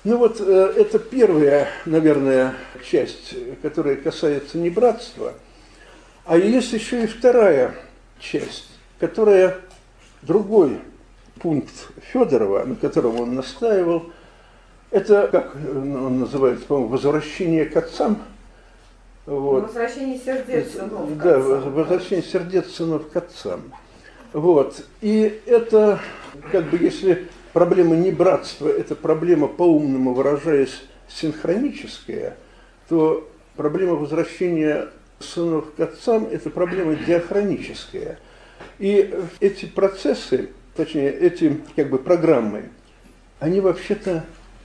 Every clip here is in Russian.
Ну вот это первая, наверное, часть, которая касается небратства. А есть еще и вторая часть, которая другой пункт Федорова, на котором он настаивал. Это, как он называется, по-моему, возвращение к отцам. Вот. Возвращение сердец сынов к Да, отцам. возвращение сердец сынов к отцам. Вот. И это, как бы, если проблема небратства, это проблема, по-умному выражаясь, синхроническая, то проблема возвращения сынов к отцам – это проблема диахроническая. И эти процессы, точнее, эти, как бы, программы, они вообще-то,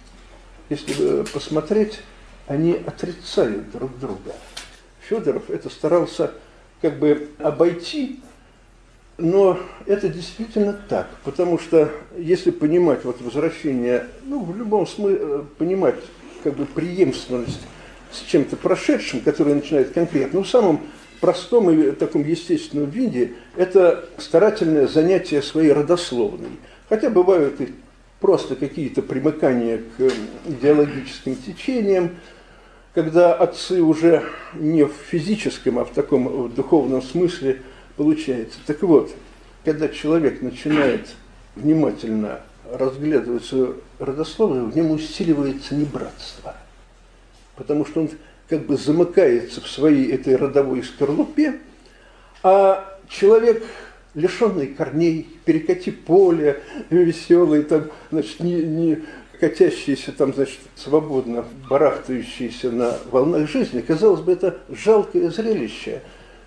если посмотреть, они отрицают друг друга. Федоров это старался как бы обойти, но это действительно так, потому что если понимать вот возвращение, ну, в любом смысле, понимать как бы преемственность с чем-то прошедшим, которое начинает конкретно, ну, в самом простом и таком естественном виде, это старательное занятие своей родословной. Хотя бывают и просто какие-то примыкания к идеологическим течениям, когда отцы уже не в физическом, а в таком в духовном смысле получается. Так вот, когда человек начинает внимательно разглядывать свою родословную, в нем усиливается небратство. Потому что он как бы замыкается в своей этой родовой скорлупе, а человек, лишенный корней, перекати поле, веселый, там, значит, не катящийся там, значит, свободно барахтающийся на волнах жизни, казалось бы, это жалкое зрелище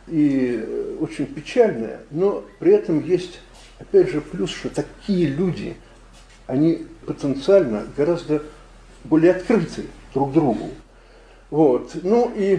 и очень печальное, но при этом есть, опять же, плюс, что такие люди, они потенциально гораздо более открыты друг другу. Вот. Ну и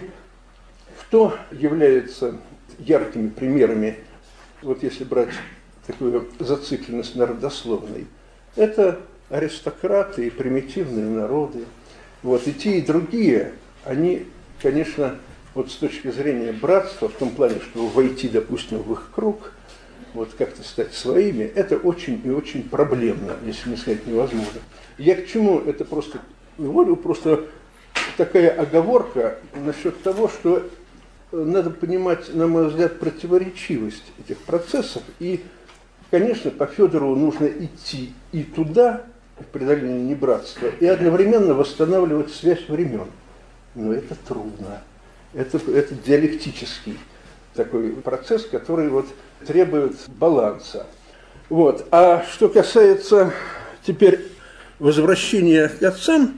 кто является яркими примерами, вот если брать такую зацикленность на родословной, это аристократы и примитивные народы. Вот. И те, и другие, они, конечно, вот с точки зрения братства, в том плане, чтобы войти, допустим, в их круг, вот как-то стать своими, это очень и очень проблемно, если не сказать невозможно. Я к чему это просто говорю, просто такая оговорка насчет того, что надо понимать, на мой взгляд, противоречивость этих процессов. И, конечно, по Федорову нужно идти и туда, в преодолении небратства, и одновременно восстанавливать связь времен. Но это трудно. Это диалектический такой процесс, который вот требует баланса. Вот. А что касается теперь возвращения к отцам,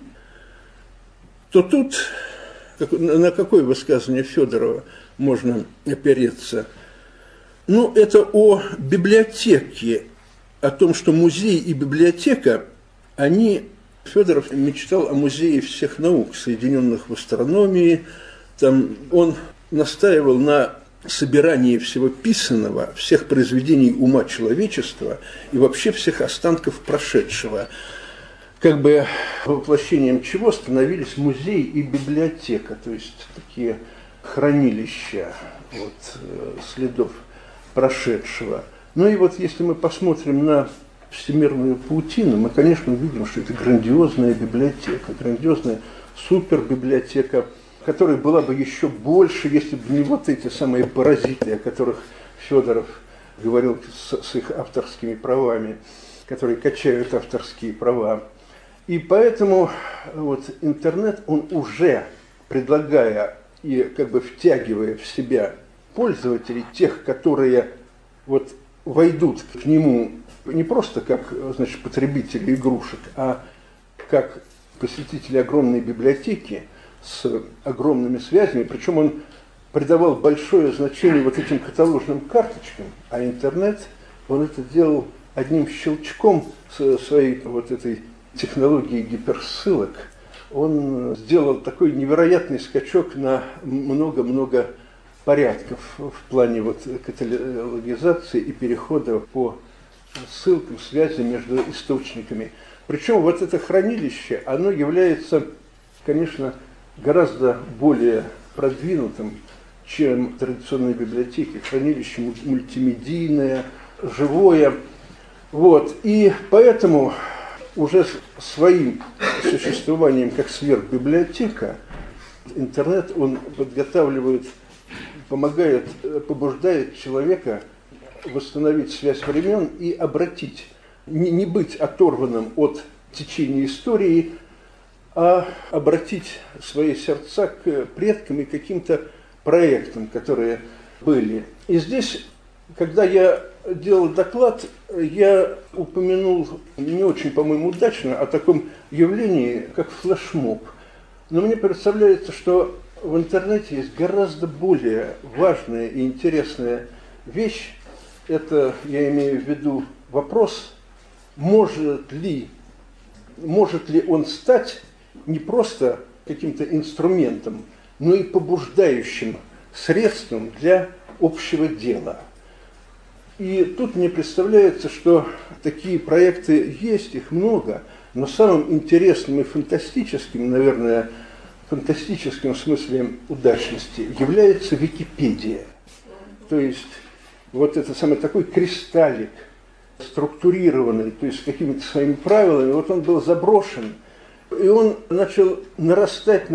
то тут на какое высказывание Федорова можно опереться? Ну, это о библиотеке, о том, что музей и библиотека, Федоров мечтал о музее всех наук, соединенных в астрономии. Там он настаивал на собирании всего писанного, всех произведений ума человечества и вообще всех останков прошедшего, как бы воплощением чего становились музей и библиотека, то есть такие хранилища вот, следов прошедшего. Ну и вот если мы посмотрим на всемирную паутину, мы, конечно, увидим, что это грандиозная библиотека, грандиозная супербиблиотека, которая была бы еще больше, если бы не вот эти самые паразиты, о которых Федоров говорил с их авторскими правами, которые качают авторские права. И поэтому вот интернет, он уже, предлагая и как бы втягивая в себя пользователей, тех, которые вот войдут к нему не просто как, значит, потребители игрушек, а как посетители огромной библиотеки с огромными связями, причем он придавал большое значение вот этим каталожным карточкам, а интернет, он это делал одним щелчком своей вот этой технологии гиперссылок. Он сделал такой невероятный скачок на много-много порядков в плане вот каталогизации и перехода по ссылкам, связи между источниками. Причем вот это хранилище, оно является, конечно, гораздо более продвинутым, чем традиционные библиотеки. Хранилище мультимедийное, живое. Вот. И поэтому уже своим существованием как сверхбиблиотека интернет, он подготавливает, помогает, побуждает человека восстановить связь времен и обратить, не быть оторванным от течения истории, а обратить свои сердца к предкам и каким-то проектам, которые были. И здесь, когда я делал доклад, я упомянул не очень, по-моему, удачно о таком явлении, как флешмоб. Но мне представляется, что в интернете есть гораздо более важная и интересная вещь. Это, я имею в виду, вопрос, может ли он стать не просто каким-то инструментом, но и побуждающим средством для общего дела. И тут мне представляется, что такие проекты есть, их много, но самым интересным и фантастическим, наверное, фантастическим в смысле удачности является Википедия. То есть вот это самый такой кристаллик, структурированный, то есть с какими-то своими правилами, вот он был заброшен, и он начал нарастать,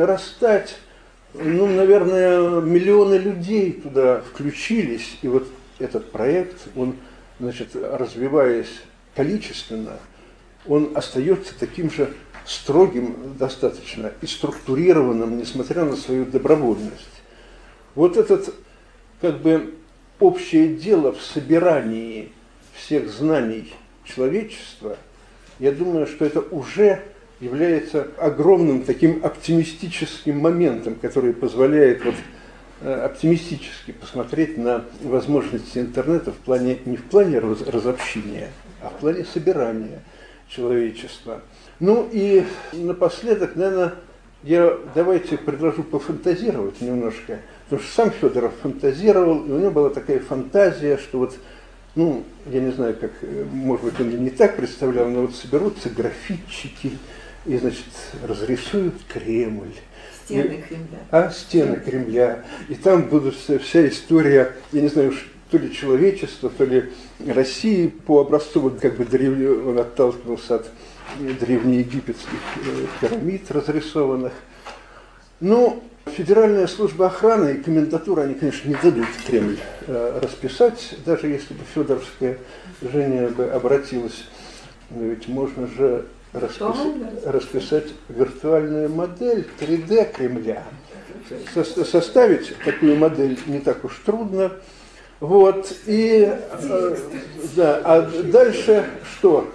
ну, наверное, миллионы людей туда включились, и вот этот проект, он, значит, развиваясь количественно, он остается таким же строгим достаточно и структурированным, несмотря на свою добровольность. Вот этот, как бы, общее дело в собирании всех знаний человечества, я думаю, что это уже является огромным таким оптимистическим моментом, который позволяет вот оптимистически посмотреть на возможности интернета в плане, не в плане разобщения, а в плане собирания человечества. Ну и напоследок, наверное, я давайте предложу пофантазировать немножко, потому что сам Федоров фантазировал, и у него была такая фантазия, что вот, ну, я не знаю, как, может быть, он не так представлял, но вот соберутся графитчики и, значит, разрисуют Кремль. Стены Кремля. Стены Кремля. И там будут вся история, я не знаю, то ли человечества, то ли России по образцу, вот как бы он отталкивался от древнеегипетских пирамид разрисованных. Но Федеральная служба охраны и комендатура, они, конечно, не дадут Кремль расписать, даже если бы Федоровская Женя бы обратилась. Но ведь можно же расписать виртуальную модель 3D Кремля. Составить такую модель не так уж трудно. Вот, и, да, а дальше что?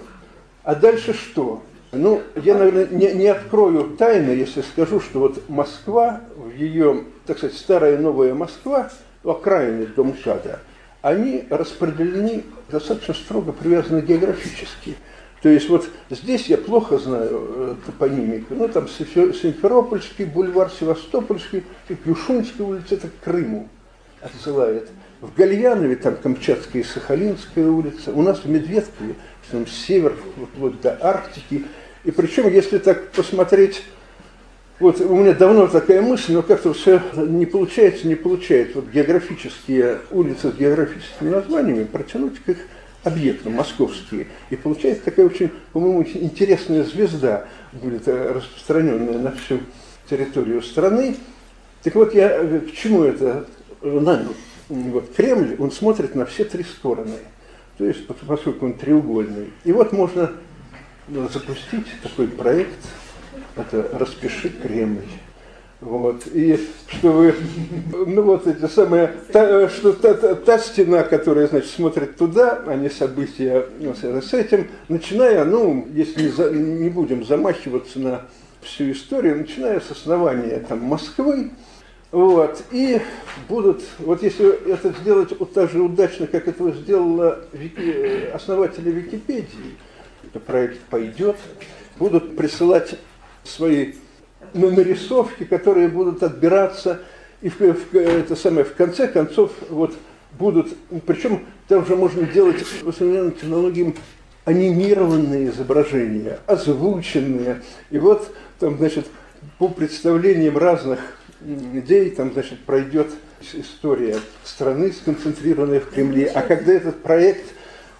Ну, я, наверное, не открою тайны, если скажу, что вот Москва, в ее, так сказать, старая и новая Москва, окраины МКАДа, они распределены достаточно строго, привязаны географически. То есть вот здесь я плохо знаю топонимику, ну там Симферопольский бульвар, Севастопольский, Юшунская улица, это к Крыму отсылает. В Гальянове там Камчатская и Сахалинская улица, у нас в Медведкове, там север, вплоть до Арктики. И причем, если так посмотреть, вот у меня давно такая мысль, но как-то все не получается. Вот географические улицы с географическими названиями протянуть к их объектам московские. И получается такая очень, по-моему, очень интересная звезда, будет распространенная на всю территорию страны. Так вот, я к чему это навел? Вот Кремль, он смотрит на все три стороны, то есть поскольку он треугольный. И вот можно запустить такой проект, это «Распиши Кремль». Вот. И что вы, ну вот эти самые, та стена, которая, значит, смотрит туда, а не события с этим, начиная, ну, если не будем замахиваться на всю историю, начиная с основания там Москвы, вот, и будут, вот если это сделать вот так же удачно, как это сделала основатели Википедии, то проект пойдет, будут присылать свои нарисовки, которые будут отбираться, и в конце концов вот будут, причем там же можно делать по современным технологиям анимированные изображения, озвученные, и вот там, значит, по представлениям разных людей, там, значит, пройдет история страны, сконцентрированная в Кремле, а когда этот проект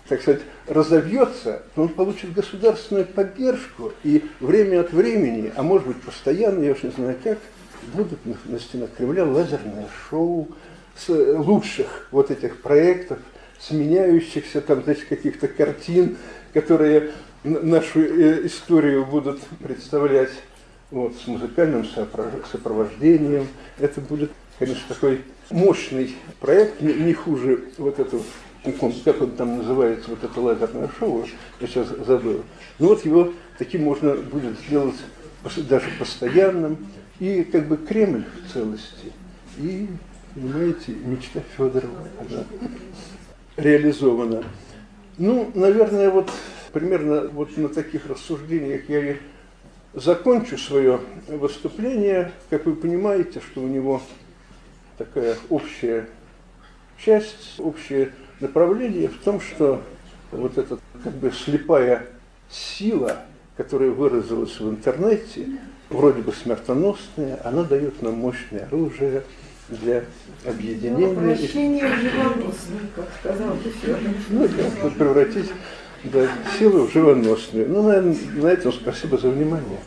так сказать, разовьется, то он получит государственную поддержку, и время от времени, а может быть постоянно, я уж не знаю как, будут на стенах Кремля лазерное шоу с лучших вот этих проектов, сменяющихся там, значит, каких-то картин, которые нашу историю будут представлять вот, с музыкальным сопровождением. Это будет, конечно, такой мощный проект, не хуже вот этого, как он там называется, вот это лазерное шоу, я сейчас забыл. Но вот его таким можно будет сделать даже постоянным, и как бы Кремль в целости. И, понимаете, мечта Федорова, она реализована. Ну, наверное, вот примерно вот на таких рассуждениях я и закончу свое выступление. Как вы понимаете, что у него такая общая часть, общее направление в том, что вот эта как бы слепая сила, которая выразилась в интернете, вроде бы смертоносная, она дает нам мощное оружие для объединения. Обращение в живоносную, как сказал Федор. Ну, да, превратить силу в живоносную. Ну, наверное, на этом спасибо за внимание.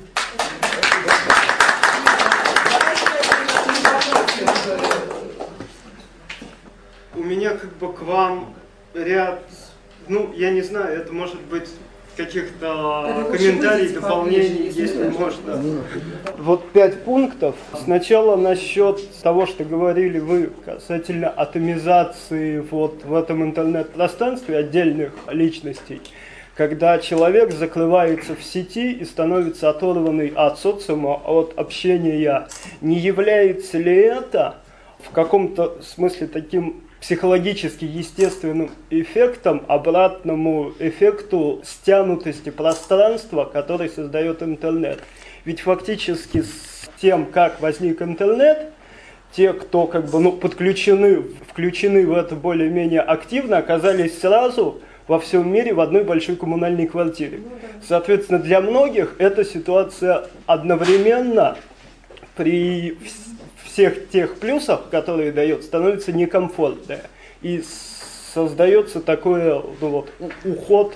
У меня как бы к вам ряд, ну, я не знаю, это может быть каких-то комментариев, дополнений, если можно. Вот 5 пунктов. Сначала насчет того, что говорили вы касательно атомизации вот в этом интернет-пространстве отдельных личностей, когда человек закрывается в сети и становится оторванный от социума, от общения. Не является ли это в каком-то смысле таким психологически естественным эффектом, обратному эффекту стянутости пространства, который создает интернет? Ведь фактически с тем, как возник интернет, те, кто как бы, включены в это более-менее активно, оказались сразу во всем мире в одной большой коммунальной квартире. Соответственно, для многих эта ситуация одновременно при всех тех плюсах, которые дает, становится некомфортная. И создается такой уход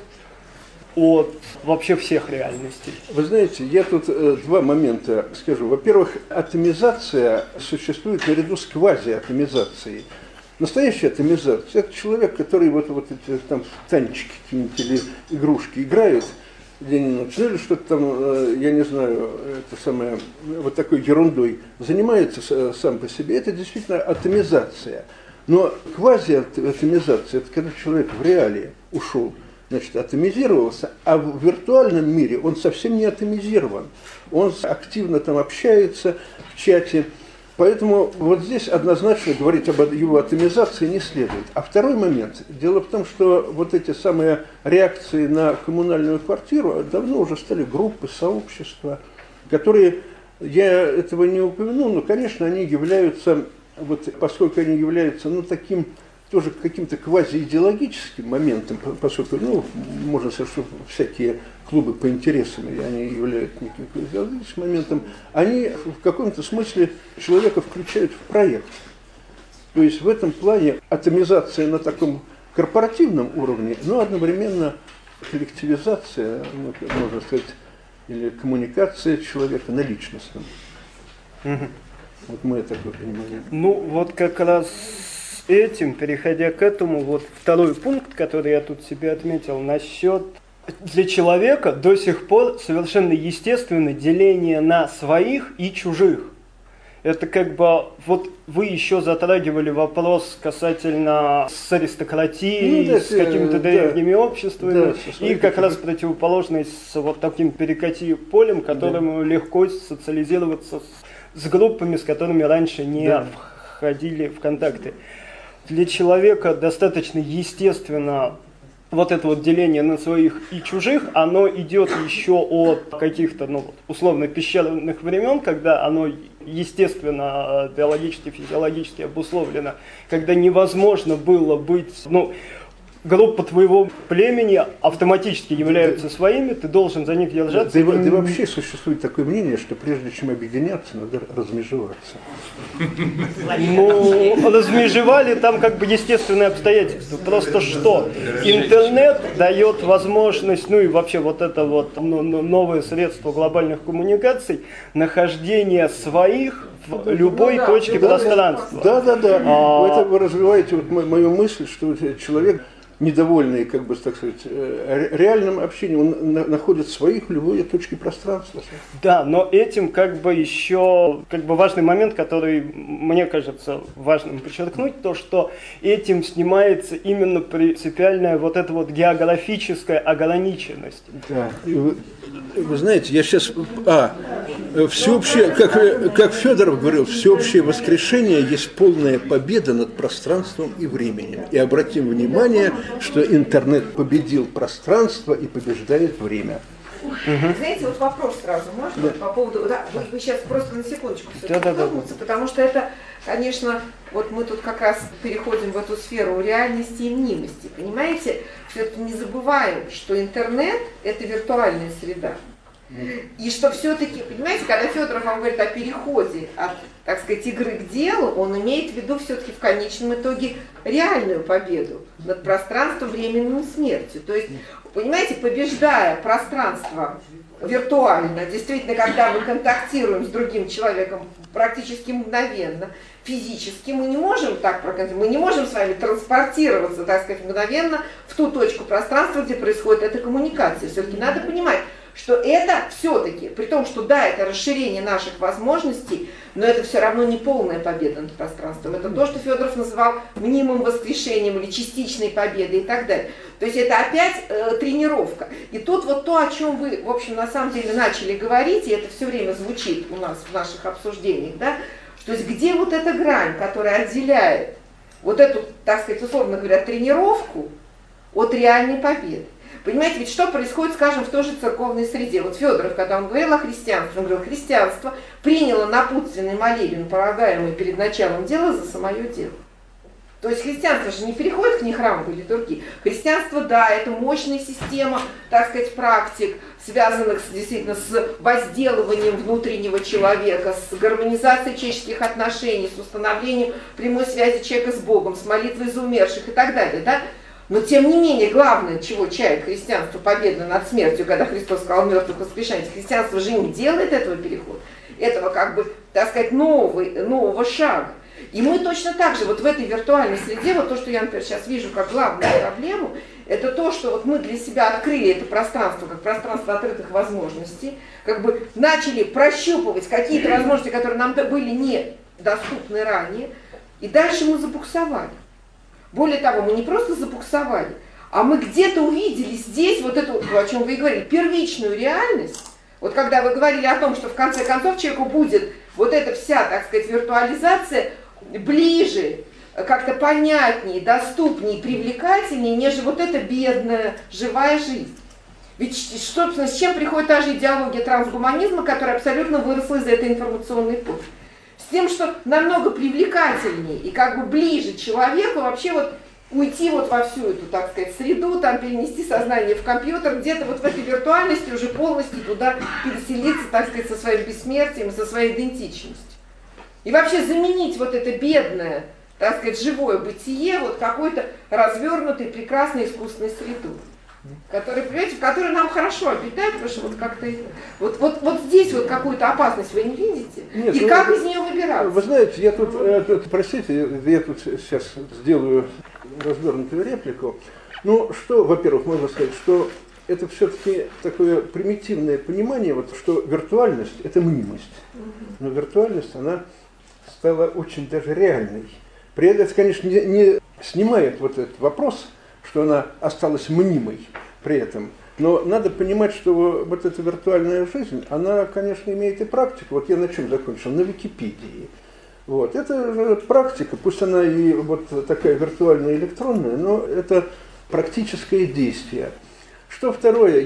от вообще всех реальностей. Вы знаете, я тут два момента скажу. Во-первых, атомизация существует наряду с квазиатомизацией. Настоящая атомизация – это человек, который вот эти там танчики какие-нибудь или игрушки играют день-ночь, или что-то там, я не знаю, это самое, вот такой ерундой занимается сам по себе. Это действительно атомизация. Но квазиатомизация – это когда человек в реале ушел, значит, атомизировался, а в виртуальном мире он совсем не атомизирован. Он активно там общается в чате. Поэтому вот здесь однозначно говорить об его атомизации не следует. А второй момент. Дело в том, что вот эти самые реакции на коммунальную квартиру давно уже стали группы, сообщества, которые, я этого не упомянул, но, конечно, они являются, вот, поскольку они являются, таким тоже каким-то квазиидеологическим моментом, поскольку, можно сказать, что всякие клубы по интересам, и они являются неким квазиидеологическим моментом, они в каком-то смысле человека включают в проект. То есть в этом плане атомизация на таком корпоративном уровне, но одновременно коллективизация, можно сказать, или коммуникация человека на личностном. Вот мы это такое понимаем. Вот как раз этим, переходя к этому, вот второй пункт, который я тут себе отметил, насчет для человека до сих пор совершенно естественно деление на своих и чужих. Это как бы, вот вы еще затрагивали вопрос касательно с аристократией, с какими-то древними обществами, и как раз противоположность с вот таким перекати полем, которому легко социализироваться с группами, с которыми раньше не входили в контакты. Для человека достаточно естественно вот это вот деление на своих и чужих, оно идет еще от каких-то, условно, пещерных времен, когда оно естественно, биологически, физиологически обусловлено, когда невозможно было быть, группа твоего племени автоматически являются своими, ты должен за них держаться. Да и вообще существует такое мнение, что прежде чем объединяться, надо размежеваться. Ну, размежевали там как бы естественные обстоятельства. Просто что? Интернет дает возможность, ну и вообще вот это вот новое средство глобальных коммуникаций, нахождение своих в любой точке пространства. Да. Вы развиваете вот мою мысль, что человек, недовольный, как бы, так сказать, реальным общением, он находит своих в любой точке пространства. Да, но этим как бы еще важный момент, который мне кажется важным подчеркнуть, то, что этим снимается именно принципиальная вот эта вот географическая ограниченность. Да. Вы знаете, я сейчас... всеобщее, как Федоров говорил, всеобщее воскрешение есть полная победа над пространством и временем. И обратим внимание, что интернет победил пространство и побеждает время. Знаете, вот вопрос сразу можно по поводу... Да, вы сейчас просто на секундочку все-таки вернуться, потому что это, конечно, вот мы тут как раз переходим в эту сферу реальности и мнимости. Понимаете, все-таки не забываем, что интернет – это виртуальная среда. И что все-таки, понимаете, когда Федоров вам говорит о переходе от, так сказать, игры к делу, он имеет в виду все-таки в конечном итоге реальную победу над пространством, временем и смертью. То есть, понимаете, побеждая пространство виртуально, действительно, когда мы контактируем с другим человеком практически мгновенно, физически мы не можем так проконтактировать, мы не можем с вами транспортироваться, так сказать, мгновенно в ту точку пространства, где происходит эта коммуникация. Все-таки надо понимать, что это все-таки, при том, что да, это расширение наших возможностей, но это все равно не полная победа над пространством. Это то, что Федоров называл мнимым воскрешением или частичной победой и так далее. То есть это опять тренировка. И тут вот то, о чем вы, в общем, на самом деле начали говорить, и это все время звучит у нас в наших обсуждениях, да, то есть где вот эта грань, которая отделяет вот эту, так сказать, условно говоря, тренировку от реальной победы. Понимаете, ведь что происходит, скажем, в той же церковной среде? Вот Федоров, когда он говорил о христианстве, он говорил, христианство приняло напутственный молебен, полагаемый перед началом дела, за самое дело. То есть христианство же не переходит к нехрамовой литургии. Христианство, да, это мощная система, так сказать, практик, связанных действительно с возделыванием внутреннего человека, с гармонизацией человеческих отношений, с установлением прямой связи человека с Богом, с молитвой за умерших и так далее, да? Но тем не менее, главное, чего чает христианство, победа над смертью, когда Христос сказал мертвых воскрешать, христианство же не делает этого перехода, этого как бы, так сказать, нового шага. И мы точно так же вот в этой виртуальной среде, вот то, что я, например, сейчас вижу как главную проблему, это то, что вот мы для себя открыли это пространство, как пространство открытых возможностей, как бы начали прощупывать какие-то возможности, которые нам были недоступны ранее, и дальше мы забуксовали. Более того, мы не просто забуксовали, а мы где-то увидели здесь вот эту, о чем вы и говорили, первичную реальность. Вот когда вы говорили о том, что в конце концов человеку будет вот эта вся, так сказать, виртуализация ближе, как-то понятнее, доступнее, привлекательнее, нежели вот эта бедная, живая жизнь. Ведь, собственно, с чем приходит та же идеология трансгуманизма, которая абсолютно выросла из этой информационной эпохи? С тем, что намного привлекательнее и как бы ближе человеку вообще вот уйти вот во всю эту, так сказать, среду, там перенести сознание в компьютер, где-то вот в этой виртуальности уже полностью туда переселиться, так сказать, со своим бессмертием, со своей идентичностью. И вообще заменить вот это бедное, так сказать, живое бытие вот какой-то развернутой, прекрасной искусственной средой. Понимаете, в которой нам хорошо обитать, потому что вот как-то вот здесь вот какую-то опасность вы не видите? Нет, и как из нее выбираться? Вы знаете, я тут, простите, я тут сейчас сделаю развернутую реплику. Ну, что, во-первых, можно сказать, что это все-таки такое примитивное понимание, вот, что виртуальность – это мнимость. Но виртуальность, она стала очень даже реальной. При этом это, конечно, не снимает вот этот вопрос, что она осталась мнимой при этом. Но надо понимать, что вот эта виртуальная жизнь, она, конечно, имеет и практику. Вот я на чем закончил? На Википедии. Вот. Это же практика, пусть она и вот такая виртуальная, электронная, но это практическое действие. Что второе?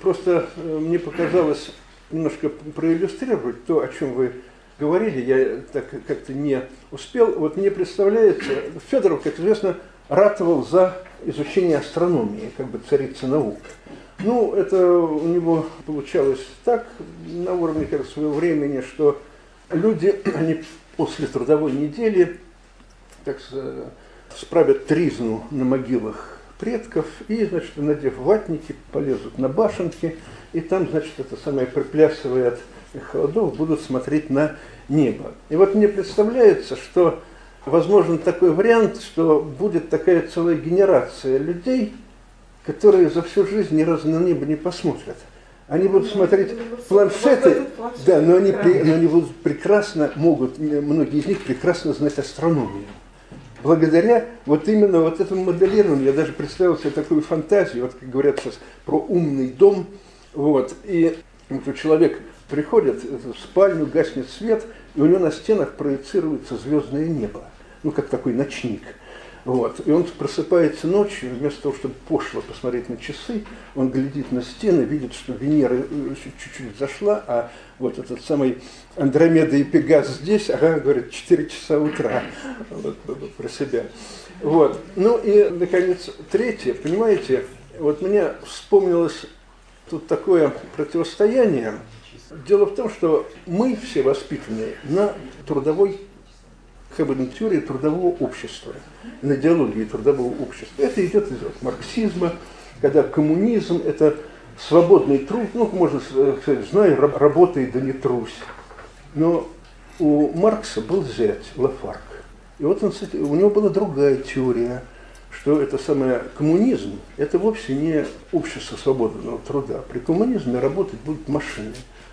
Мне показалось немножко проиллюстрировать то, о чем вы говорили, я так как-то не успел. Вот мне представляется, Федоров, как известно, ратовал за изучение астрономии, как бы царица наук. Ну, это у него получалось так, на уровне как своего времени, что люди, они после трудовой недели так справят тризну на могилах предков и, значит, надев ватники, полезут на башенки, и там, значит, это самое, приплясывая от холодов, будут смотреть на небо. И вот мне представляется, что возможен такой вариант, что будет такая целая генерация людей, которые за всю жизнь ни разу на небо не посмотрят. Они будут смотреть планшеты, да, но они будут прекрасно, могут, многие из них прекрасно знать астрономию. Благодаря вот именно вот этому моделированию, я даже представил себе такую фантазию, вот как говорят сейчас про умный дом, вот, и вот человек приходит в спальню, гаснет свет, и у него на стенах проецируется звездное небо, ну как такой ночник. Вот. И он просыпается ночью, вместо того, чтобы пошло посмотреть на часы, он глядит на стены, видит, что Венера чуть-чуть зашла, а вот этот самый Андромеда и Пегас здесь, ага, говорит, 4 часа утра, вот, про себя. Вот. Ну и, наконец, третье, понимаете, вот мне вспомнилось тут такое противостояние. Дело в том, что мы все воспитаны на трудовой, как бы на теории трудового общества, на идеологии трудового общества. Это идет из марксизма, когда коммунизм – это свободный труд, ну, можно сказать, знаю, работай, да не трусь. Но у Маркса был зять Лафарг. И вот он, у него была другая теория, что это самое коммунизм – это вовсе не общество свободного труда. При коммунизме работать будут машины,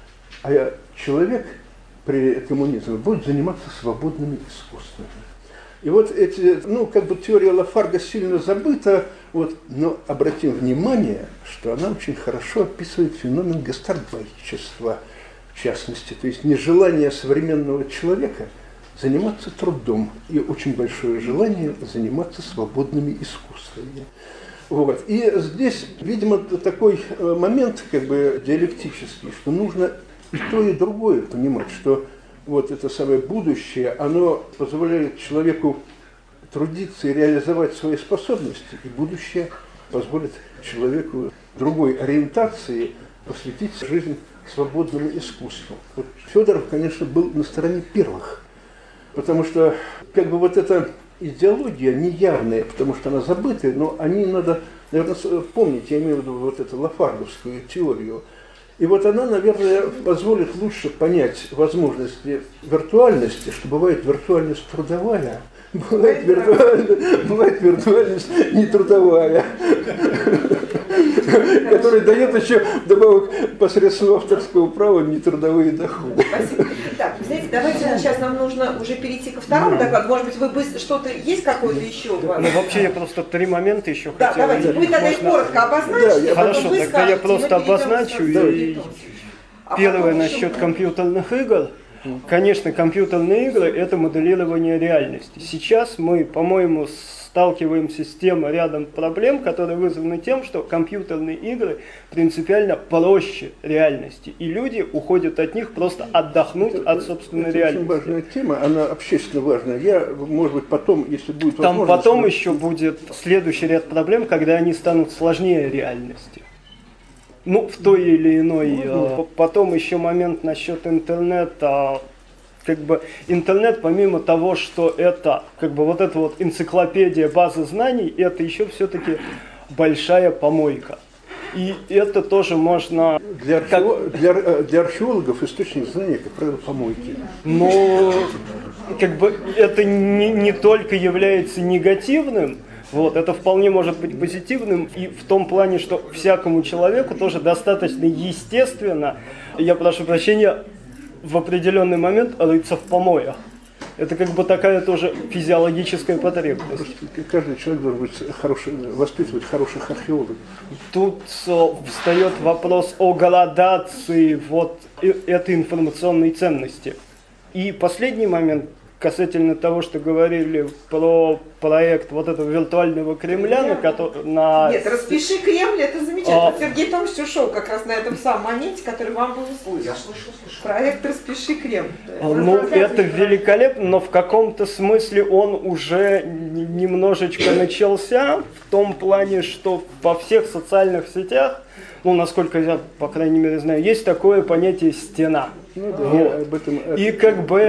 а человек при коммунизме будет заниматься свободными искусствами. И вот эти, ну, как бы теория Лафарга сильно забыта, вот, но обратим внимание, что она очень хорошо описывает феномен гастарбайтерства, в частности, то есть нежелание современного человека заниматься трудом и очень большое желание заниматься свободными искусствами. Вот. И здесь, видимо, такой момент как бы диалектический, что нужно и то, и другое понимать, что вот это самое будущее, оно позволяет человеку трудиться и реализовать свои способности, и будущее позволит человеку другой ориентации посвятить жизнь свободному искусству. Вот Федоров, конечно, был на стороне первых, потому что как бы вот эта идеология неявная, потому что она забытая, но о ней надо, наверное, помнить, я имею в виду вот эту лафардовскую теорию. И вот она, наверное, позволит лучше понять возможности виртуальности, что бывает виртуальность трудовая, бывает виртуальность нетрудовая, которая дает еще вдобавок посредством авторского права нетрудовые доходы. Спасибо. Так, знаете, давайте сейчас нам нужно уже перейти ко второму докладу. Может быть, вы что-то есть какое-то еще у вас? Ну, вообще я просто 3 момента еще хотел. Да, давайте, вы тогда их коротко обозначите. Хорошо, тогда я просто обозначу. Первое насчет компьютерных игр. Конечно, компьютерные игры – это моделирование реальности. Сейчас мы, по-моему, сталкиваемся с тем рядом проблем, которые вызваны тем, что компьютерные игры принципиально проще реальности. И люди уходят от них просто отдохнуть от собственной реальности. Это очень важная тема, она общественно важная. Я, может быть, потом, если будет возможность... Там потом еще будет следующий ряд проблем, когда они станут сложнее реальности. Ну, в той или иной. Потом еще момент насчет интернета. Как бы интернет, помимо того, что это как бы вот эта вот энциклопедия базы знаний, это еще все-таки большая помойка. И это тоже можно... Для археологов источник знаний, как правило, помойки. Но как бы это не только является негативным, вот, это вполне может быть позитивным и в том плане, что всякому человеку тоже достаточно естественно, я прошу прощения, в определенный момент рыться в помоях. Это как бы такая тоже физиологическая потребность. Каждый человек должен быть воспитывать хороших археологов. Тут встает вопрос о градации вот этой информационной ценности. И последний момент, касательно того, что говорили про проект вот этого виртуального Кремля, Нет, «Распиши Кремль» — это замечательно. Сергей Томович ушел как раз на этом самом моменте, который вам был услышан. Я слышал. Проект «Распиши Кремль». Ну, это великолепно, но в каком-то смысле он уже немножечко начался, в том плане, что во всех социальных сетях, ну, насколько я, по крайней мере, знаю, есть такое понятие «стена». Ну да, я об этом и как бы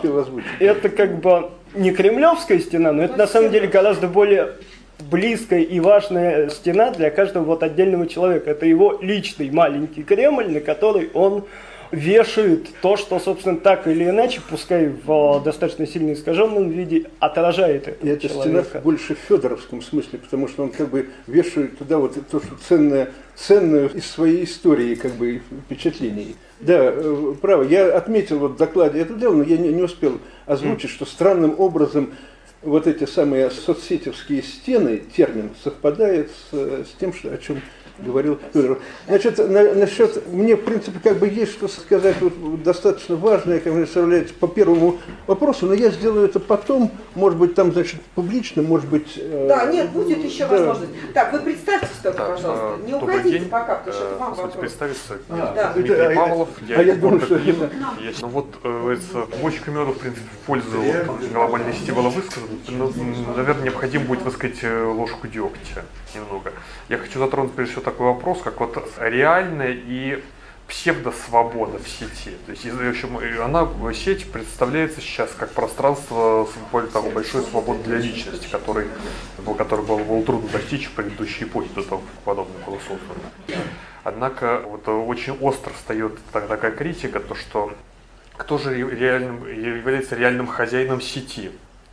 это как бы не кремлевская стена, но это на самом деле гораздо более близкая и важная стена для каждого вот отдельного человека. Это его личный маленький Кремль, на который он вешает то, что, собственно, так или иначе, пускай в достаточно сильно искаженном виде, отражает этого человека. И эта стена больше в федоровском смысле, потому что он как бы вешает туда вот то, что ценное из своей истории, как бы, впечатлений. Да, право, я отметил вот в докладе это дело, но я не успел озвучить, что странным образом вот эти самые соцсетевские стены, термин, совпадает с тем, о чем говорил Федоров. Значит, насчет, мне, в принципе, как бы есть что сказать вот, достаточно важное, как мне представляется, по первому вопросу, но я сделаю это потом, может быть, там, значит, публично, может быть... Да, нет, будет еще возможность. Так, вы представьтесь только, пожалуйста, не уходите день. пока, потому что это вам вопрос. Представиться, Дмитрий Павлов, я думаю, что... Ну вот, мощь Камеру, в принципе, в пользу глобальной сети была высказана, но, наверное, необходимо будет высказать ложку дегтя немного. Я хочу затронуть, прежде всего, такой вопрос, как вот реальная и псевдосвобода в сети. То есть, в общем, сеть представляется сейчас как пространство более того, большой свободы для личности, которой было трудно достичь в предыдущей эпохе, до того, как подобное было создано. Однако вот, очень остро встает такая критика, то что кто же является реальным хозяином сети.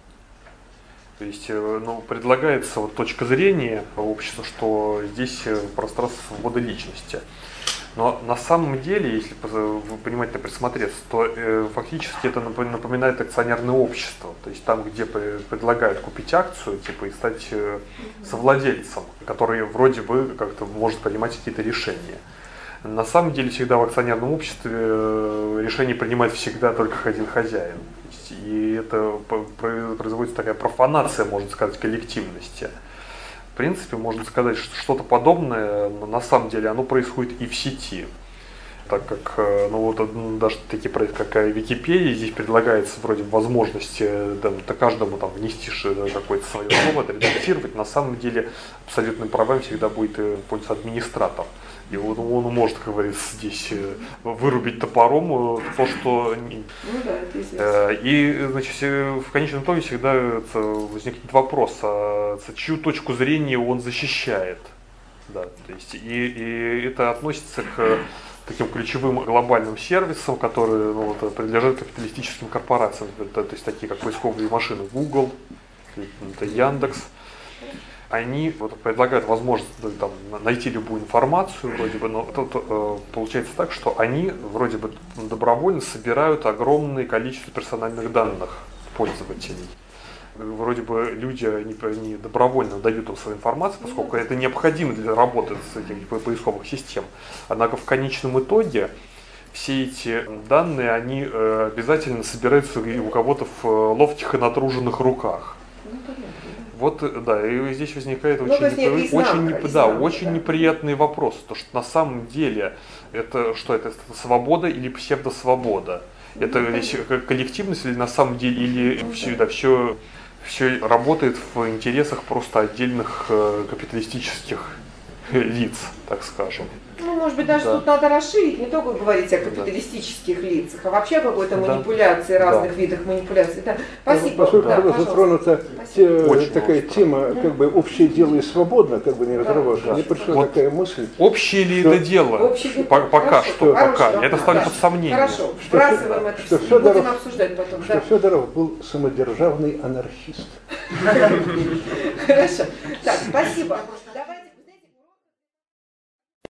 То есть, ну, предлагается вот точка зрения общества, что здесь пространство свободы личности. Но на самом деле, если внимательно присмотреться, то фактически это напоминает акционерное общество. То есть там, где предлагают купить акцию, типа, и стать совладельцем, который вроде бы как-то может принимать какие-то решения. На самом деле всегда в акционерном обществе решение принимает всегда только один хозяин. И это производится такая профанация, можно сказать, коллективности. В принципе, можно сказать, что что-то подобное, на самом деле, оно происходит и в сети. Так как, ну вот даже такие проекты, как Википедия, здесь предлагается вроде возможности каждому там внести какое-то свое слово, отредактировать. На самом деле, абсолютным правом всегда будет пользоваться администратор. И он может, как говорится, здесь вырубить топором то, что... Ну да, это известно. И, значит, в конечном итоге всегда возникнет вопрос, чью точку зрения он защищает. Да, то есть, и это относится к таким ключевым глобальным сервисам, которые принадлежат капиталистическим корпорациям, то есть такие как поисковые машины Google, это Яндекс. Они предлагают возможность там, найти любую информацию, вроде бы, но тут получается так, что они вроде бы добровольно собирают огромное количество персональных данных пользователей. Вроде бы люди они добровольно дают им свою информацию, поскольку это необходимо для работы с этими поисковых систем. Однако в конечном итоге все эти данные они обязательно собираются у кого-то в ловких и натруженных руках. Вот, да, и здесь возникает очень неприятный вопрос, то что на самом деле это свобода или псевдосвобода? Это коллективность или на самом деле, или все работает в интересах просто отдельных капиталистических лиц, так скажем. Ну, может быть, даже тут надо расширить, не только говорить о капиталистических лицах, а вообще о какой-то манипуляции, разных видах манипуляций. Да. Спасибо. Поскольку была затронута такая тема, как бы общее дело и свободно, как бы не разрываться, мне пришла такая мысль. Общее ли это дело? Пока что. Я это ставлю под сомнение. Хорошо, вбрасываем это все, будем обсуждать потом. Что Федоров был самодержавный анархист. Хорошо. Так, спасибо.